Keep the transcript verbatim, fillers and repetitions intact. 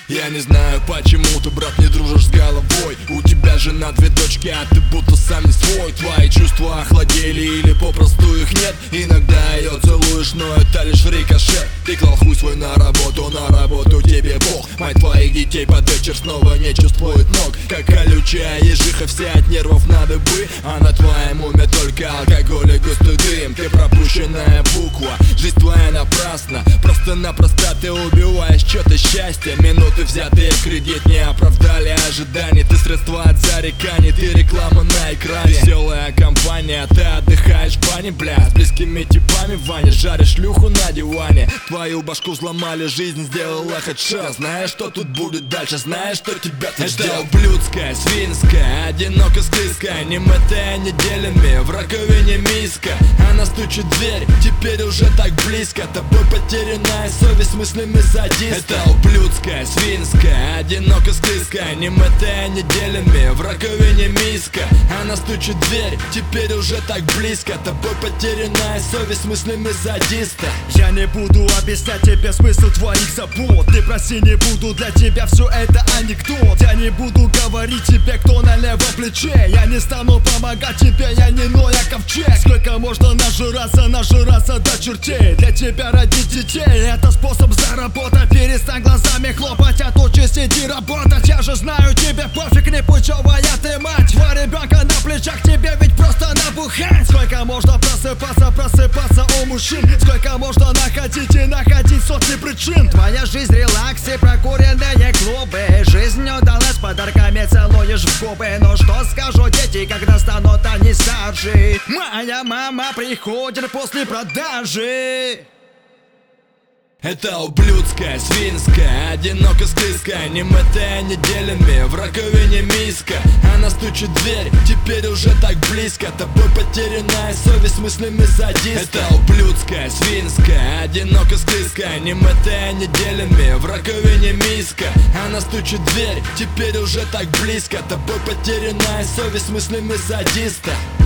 Я не знаю, почему ты, брат, не дружишь с головой. У тебя жена, две дочки, а ты будто сам не свой. Твои чувства охладели или попросту их нет. Иногда ее целуешь, но это лишь рикошет. Ты клал хуй свой на работу, на работу тебе Бог. Мать твоих детей под вечер снова не чувствует ног. Как колючая ежиха, все от нервов на дыбы. А на твоем уме только алкоголь и густой дым. Ты пропущенная буква, жизнь твоя напрасна. Просто-напросто ты убиваешь что-то счастье. Минуты, взятые в кредит, не оправдали ожиданий. Ты средства от зареканий, ты реклама на экране. Веселая компания, ты отдыхаешь в бане, бля. С близкими типами в ванне, жаришь шлюху на диване. Твою башку взломали, жизнь сделала хедшот. Знаешь, что тут будет дальше, знаешь, что тебя тут ждет. Это ублюдская, свинская, одиноко склизкая, не мытая неделями, в раковине миска. Она стучит в дверь, теперь уже так близко. Тобой потерянная совесть мыслями садиста. Это ублюдская, свинская, одиноко склизкая, не мытая неделями, в раковине миска. Она стучит в дверь, теперь уже так близко. Тобой потерянная совесть мыслями садиста. Я не буду объяснять тебе смысл твоих забот. Ты проси, не буду, для тебя все это анекдот. Я не буду говорить тебе, кто на левом плече. Я не стану помогать тебе, я не Ноя ковчег. Сколько можно нажираться, нажираться до чертей. Для тебя родить детей, это способ заработать. Перестань глазами хлопать, а то сиди работать. Я же знаю, тебе пофиг, не путевая ты мать. Два ребенка на плечах, тебе ведь просто набухать. Сколько можно просыпаться, просыпаться у мужчин. Сколько можно находить и находить сотни причин. Твоя жизнь релакс и прокуренные клубы. Жизнь удалась, подарками целуешь в губы. Но что скажут дети, когда станут они старше? Моя мама приходит после продажи. Это ублюдская, свинская, одиноко склизкая, не мытая неделями, в раковине миска. Она стучит в дверь, теперь уже так близко. Тобой потерянная совесть мыслями садиста. Это ублюдская, свинская, одиноко склизкая, не мытая неделями, в раковине миска. Она стучит в дверь, теперь уже так близко. Тобой потерянная совесть мыслями садиста.